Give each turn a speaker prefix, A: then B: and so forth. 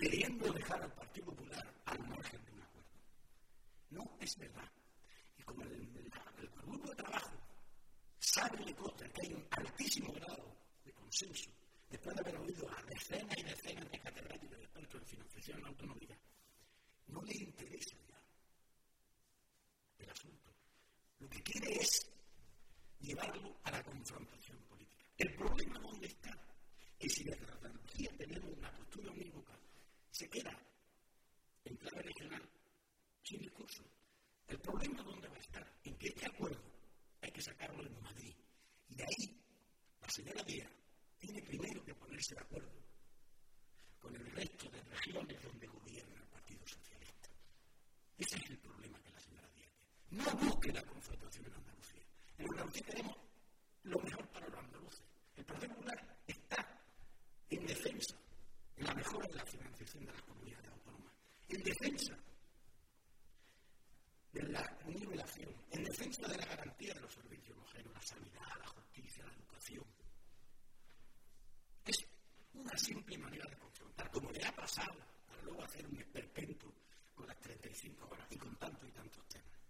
A: queriendo dejar al Partido Popular al margen de un acuerdo. No es verdad. Y como el grupo de trabajo sabe de cosas que hay un altísimo grado de consenso, después de haber oído a decenas y decenas de catedráticos y expertos en financiación en la autonomía, no le interesa ya el asunto. Lo que quiere es llevarlo a la confrontación política. ¿El problema dónde está? Que si desde la Andalucía tenemos una postura unívoca, se queda en clave regional sin discurso. ¿El problema dónde va a estar? En que este acuerdo hay que sacarlo en Madrid. Y de ahí, la señora Díaz tiene primero que ponerse de acuerdo con el resto de regiones donde gobierna el Partido Socialista. Ese es el problema que la señora Díaz tiene. No busque la confrontación en Andalucía. En Andalucía tenemos lo mejor para los andaluces. El Partido Popular está en defensa, en la mejora de la financiación de las comunidades autónomas, en defensa de la nivelación, en defensa de la garantía de los servicios homogéneos, la sanidad, la justicia, la educación. Es una simple manera de confrontar, como le ha pasado, para luego hacer un esperpento con las 35 horas y con tantos y tantos temas.